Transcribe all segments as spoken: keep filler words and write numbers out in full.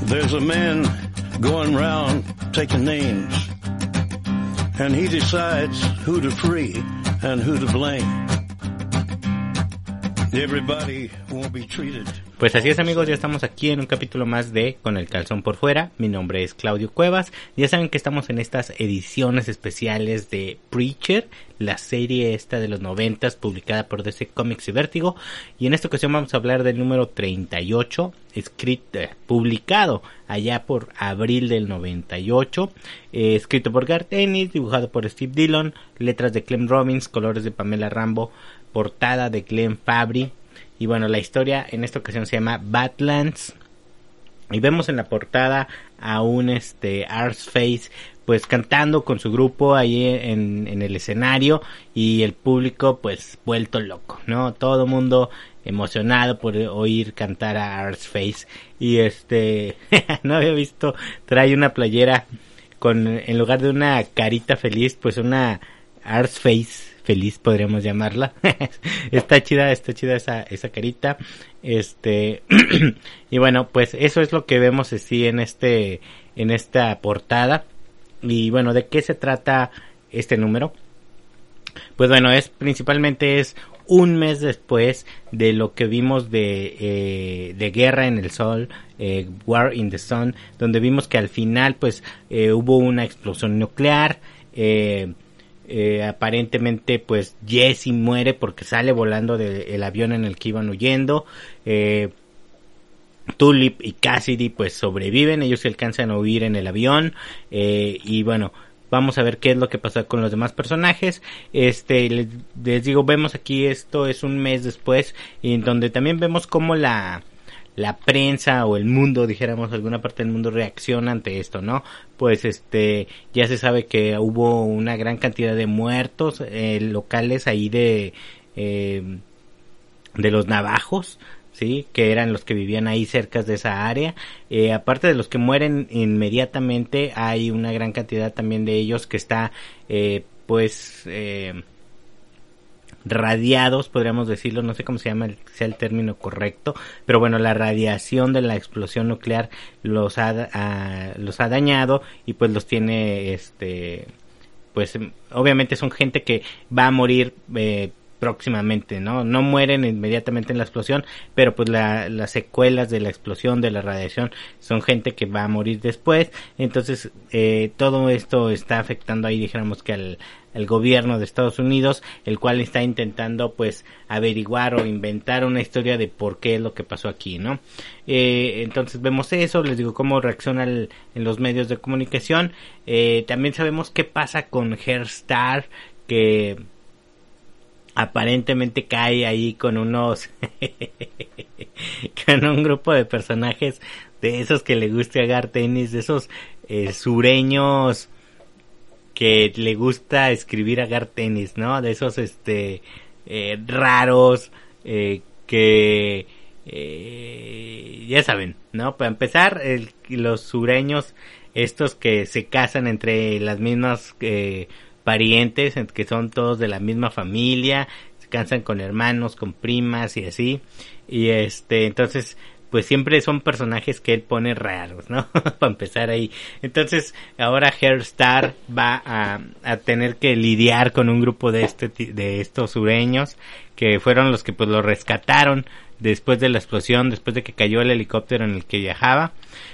There's a man going round taking names, and he decides who to free and who to blame. Everybody won't be treated. Pues así es, amigos, ya estamos aquí en un capítulo más de Con el calzón por fuera. Mi nombre es Claudio Cuevas. Ya saben que estamos en estas ediciones especiales de Preacher, la serie esta de los noventas publicada por D C Comics y Vértigo. Y en esta ocasión vamos a hablar del número treinta y ocho, escrito, eh, publicado allá por abril del noventa y ocho. Eh, escrito por Garth Ennis, dibujado por Steve Dillon, letras de Clem Robins, colores de Pamela Rambo, portada de Glenn Fabry. Y bueno, la historia en esta ocasión se llama Badlands. Y vemos en la portada a un este Arseface pues cantando con su grupo ahí en, en el escenario. Y el público pues vuelto loco, ¿no? Todo el mundo emocionado por oír cantar a Arseface. Y este, no había visto, trae una playera con, en lugar de una carita feliz, pues una Arseface feliz, podríamos llamarla. Está chida, está chida esa, esa carita. Este, y bueno, pues eso es lo que vemos así en este, en esta portada. Y bueno, ¿de qué se trata este número? Pues bueno, es principalmente es un mes después de lo que vimos de, eh, de Guerra en el Sol, eh, War in the Sun, donde vimos que al final pues eh, hubo una explosión nuclear. eh, Eh, aparentemente pues Jesse muere porque sale volando del avión en el que iban huyendo. eh, Tulip y Cassidy pues sobreviven, ellos se alcanzan a huir en el avión. eh, y bueno, vamos a ver qué es lo que pasa con los demás personajes. Este les, les digo, vemos aquí, esto es un mes después, y en donde también vemos cómo la la prensa o el mundo, dijéramos, alguna parte del mundo reacciona ante esto, ¿no? Pues este, ya se sabe que hubo una gran cantidad de muertos eh, locales ahí de eh, de los navajos, sí, que eran los que vivían ahí cerca de esa área. Eh, aparte de los que mueren inmediatamente, hay una gran cantidad también de ellos que está, eh, pues, eh, radiados, podríamos decirlo, no sé cómo se llama, el, sea el término correcto, pero bueno, la radiación de la explosión nuclear los ha, a, los ha dañado y pues los tiene, este, pues obviamente son gente que va a morir eh, próximamente, ¿no? No mueren inmediatamente en la explosión, pero pues la, las secuelas de la explosión, de la radiación, son gente que va a morir después. Entonces, eh, todo esto está afectando ahí, dijéramos que al, al gobierno de Estados Unidos, el cual está intentando pues averiguar o inventar una historia de por qué es lo que pasó aquí, ¿no? Eh, entonces vemos eso, les digo cómo reacciona el, en los medios de comunicación. Eh, también sabemos qué pasa con Herstar, que aparentemente cae ahí con unos con un grupo de personajes de esos que le gusta a Garth Ennis, de esos eh, sureños que le gusta escribir a Garth Ennis, ¿no? De esos este eh, raros eh, que eh, ya saben, ¿no? Para empezar, el, los sureños estos que se casan entre las mismas eh, parientes, que son todos de la misma familia, se casan con hermanos, con primas y así, y este, entonces, pues siempre son personajes que él pone raros, ¿no? Para empezar ahí. Entonces, ahora Herstar va a, a tener que lidiar con un grupo de este, de estos sureños, que fueron los que pues lo rescataron después de la explosión, después de que cayó el helicóptero en el que viajaba.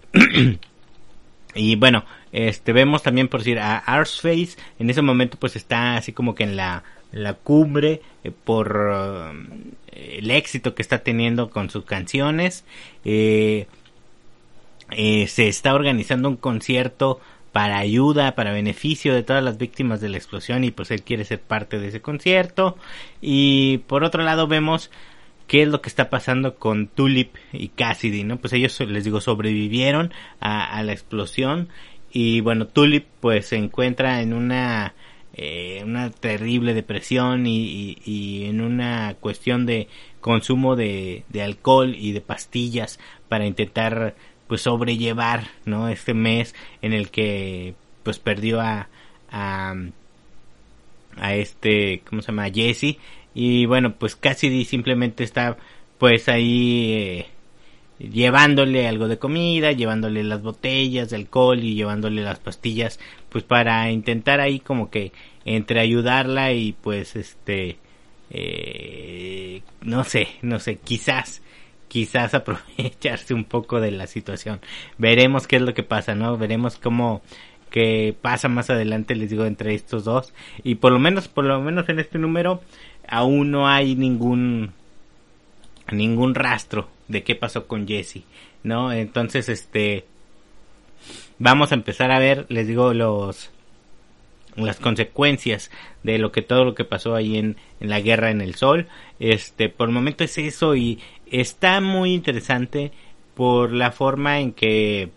Y bueno, este vemos también, por decir, a Arseface. En ese momento pues está así como que en la, la cumbre eh, por uh, el éxito que está teniendo con sus canciones. Eh, eh, se está organizando un concierto para ayuda, para beneficio de todas las víctimas de la explosión, y pues él quiere ser parte de ese concierto. Y por otro lado vemos qué es lo que está pasando con Tulip y Cassidy, ¿no? Pues ellos, les digo, sobrevivieron a, a la explosión. Y bueno, Tulip pues se encuentra en una eh, una terrible depresión y, y, y en una cuestión de consumo de, de alcohol y de pastillas para intentar pues sobrellevar, ¿no? Este mes en el que pues perdió a a, a este, ¿cómo se llama? A Jesse. Y bueno, pues Cassidy simplemente está pues ahí eh, llevándole algo de comida, llevándole las botellas de alcohol y llevándole las pastillas, pues para intentar ahí como que entre ayudarla y pues este eh, no sé, no sé, quizás quizás aprovecharse un poco de la situación. Veremos qué es lo que pasa, ¿no? Veremos cómo que pasa más adelante, les digo, entre estos dos. Y por lo menos, por lo menos en este número aún no hay ningún ningún rastro de qué pasó con Jesse, ¿no? Entonces, este vamos a empezar a ver, les digo, los las consecuencias de lo que todo lo que pasó ahí en, en la Guerra en el Sol. Este, por el momento es eso, y está muy interesante por la forma en que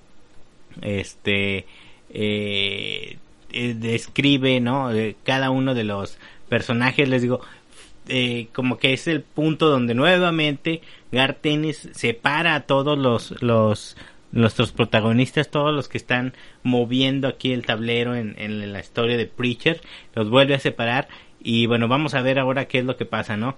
este eh, eh, describe, ¿no? Eh, cada uno de los personajes, les digo, eh, como que es el punto donde nuevamente Garth Ennis separa a todos los los nuestros protagonistas, todos los que están moviendo aquí el tablero en, en la historia de Preacher, los vuelve a separar. Y bueno, vamos a ver ahora qué es lo que pasa, ¿no?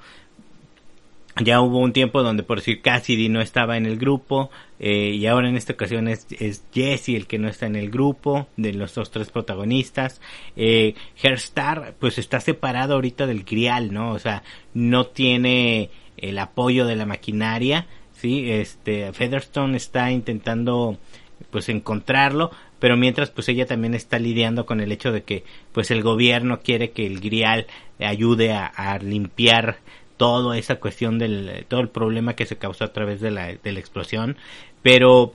Ya hubo un tiempo donde, por decir, Cassidy no estaba en el grupo, eh, y ahora en esta ocasión es, es Jesse el que no está en el grupo de los dos tres protagonistas. eh, Herstar pues está separado ahorita del Grial, ¿no? O sea, no tiene el apoyo de la maquinaria, sí. Este, Featherstone está intentando pues encontrarlo, pero mientras pues ella también está lidiando con el hecho de que pues el gobierno quiere que el Grial ayude a, a limpiar toda esa cuestión del todo el problema que se causó a través de la de la explosión. Pero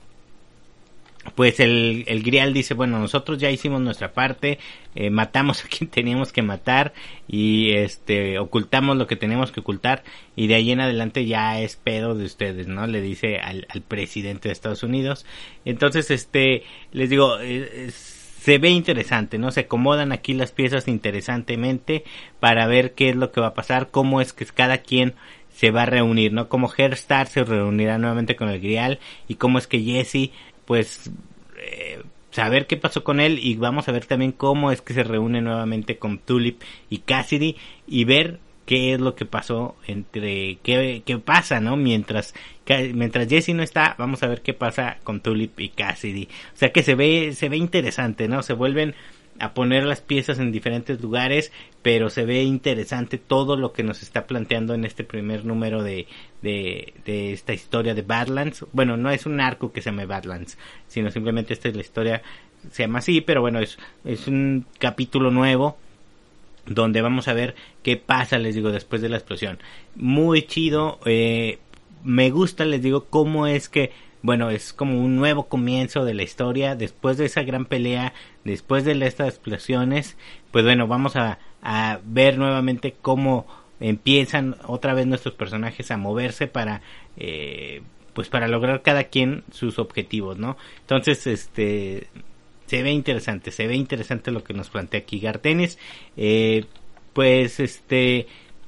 pues el, el Grial dice, bueno, nosotros ya hicimos nuestra parte, eh, matamos a quien teníamos que matar y este ocultamos lo que teníamos que ocultar, y de ahí en adelante ya es pedo de ustedes, ¿no? Le dice al, al presidente de Estados Unidos. Entonces, este, les digo, eh, se ve interesante, ¿no? Se acomodan aquí las piezas interesantemente para ver qué es lo que va a pasar, cómo es que cada quien se va a reunir, ¿no? Cómo Herstar se reunirá nuevamente con el Grial, y cómo es que Jesse pues eh, saber qué pasó con él, y vamos a ver también cómo es que se reúne nuevamente con Tulip y Cassidy, y ver qué es lo que pasó entre qué, qué pasa, ¿no? Mientras mientras Jesse no está, vamos a ver qué pasa con Tulip y Cassidy. O sea que se ve se ve interesante, ¿no? Se vuelven a poner las piezas en diferentes lugares, pero se ve interesante todo lo que nos está planteando en este primer número de, de, de esta historia de Badlands. Bueno, no es un arco que se llame Badlands, sino simplemente esta es la historia, se llama así, pero bueno, es, es un capítulo nuevo donde vamos a ver qué pasa, les digo, después de la explosión. Muy chido, eh, me gusta, les digo, cómo es que bueno, es como un nuevo comienzo de la historia, después de esa gran pelea, después de estas explosiones, pues bueno, vamos a, a ver nuevamente cómo empiezan otra vez nuestros personajes a moverse para, eh, pues para lograr cada quien sus objetivos, ¿no? Entonces, este, se ve interesante, se ve interesante lo que nos plantea aquí Garth Ennis. eh, pues este...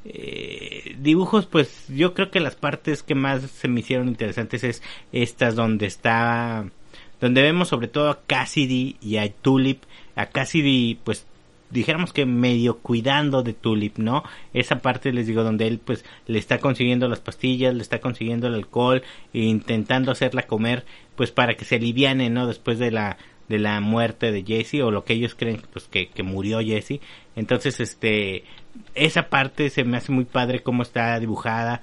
Eh, dibujos, pues yo creo que las partes que más se me hicieron interesantes es estas donde está, donde vemos sobre todo a Cassidy y a Tulip. A Cassidy, pues dijéramos que medio cuidando de Tulip, ¿no? Esa parte, les digo, donde él pues le está consiguiendo las pastillas, le está consiguiendo el alcohol e intentando hacerla comer, pues para que se aliviane, ¿no? Después de la de la muerte de Jesse, o lo que ellos creen pues que, que murió Jesse. Entonces, este, esa parte se me hace muy padre cómo está dibujada,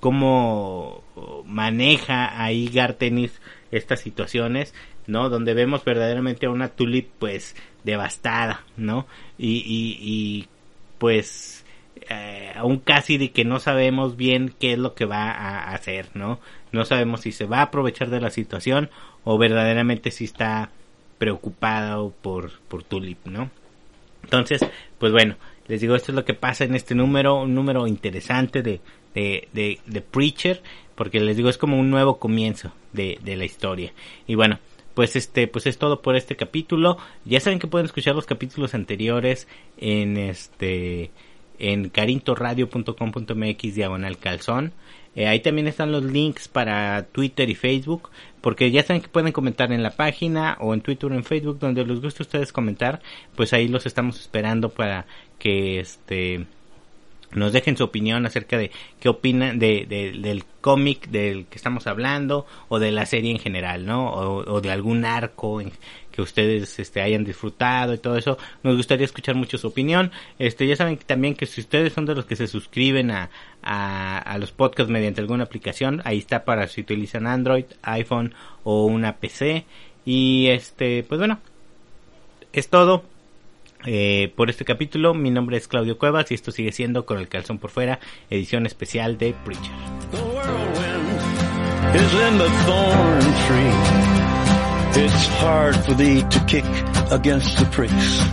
cómo maneja ahí Garth Ennis estas situaciones, ¿no? Donde vemos verdaderamente a una Tulip pues devastada, ¿no? Y, y, y pues eh, a un Cassidy que no sabemos bien qué es lo que va a hacer, ¿no? No sabemos si se va a aprovechar de la situación o verdaderamente si está preocupado por, por Tulip, ¿no? Entonces, pues bueno, les digo, esto es lo que pasa en este número, un número interesante de, de, de, de Preacher, porque les digo, es como un nuevo comienzo de, de la historia. Y bueno, pues este, pues es todo por este capítulo. Ya saben que pueden escuchar los capítulos anteriores en este, en carintoradio punto com punto m x diagonal calzón. Eh, ahí también están los links para Twitter y Facebook, porque ya saben que pueden comentar en la página o en Twitter o en Facebook, donde les guste a ustedes comentar, pues ahí los estamos esperando para que este nos dejen su opinión acerca de qué opinan de, de del cómic del que estamos hablando, o de la serie en general, ¿no? O, o de algún arco en, que ustedes este hayan disfrutado y todo eso. Nos gustaría escuchar mucho su opinión. Este, ya saben que también que si ustedes son de los que se suscriben a, a, a los podcasts mediante alguna aplicación, ahí está para si utilizan Android, iPhone o una P C. Y este, pues bueno, es todo. Eh, por este capítulo. Mi nombre es Claudio Cuevas y esto sigue siendo Con el Calzón por Fuera, edición especial de Preacher. The whirlwind is in the thorn tree. It's hard for thee to kick against the pricks.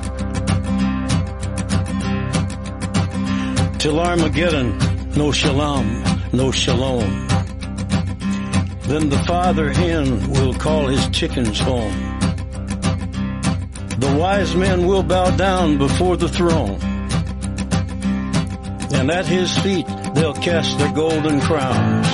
Till Armageddon, no shalom, no shalom. Then the father hen will call his chickens home. The wise men will bow down before the throne, and at his feet they'll cast their golden crowns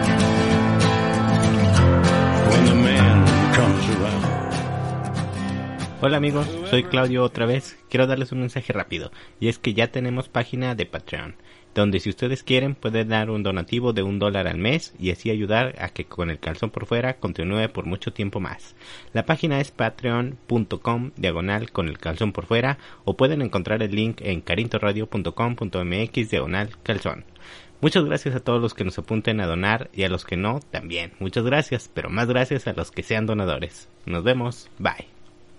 when the man comes around. Hola amigos, soy Claudio otra vez. Quiero darles un mensaje rápido, y es que ya tenemos página de Patreon, donde si ustedes quieren pueden dar un donativo de un dólar al mes y así ayudar a que Con el Calzón por Fuera continúe por mucho tiempo más. La página es patreon.com diagonal Con el Calzón por Fuera, o pueden encontrar el link en carintoradio punto com punto mx diagonal calzón. Muchas gracias a todos los que nos apunten a donar, y a los que no también. Muchas gracias, pero más gracias a los que sean donadores. Nos vemos, bye.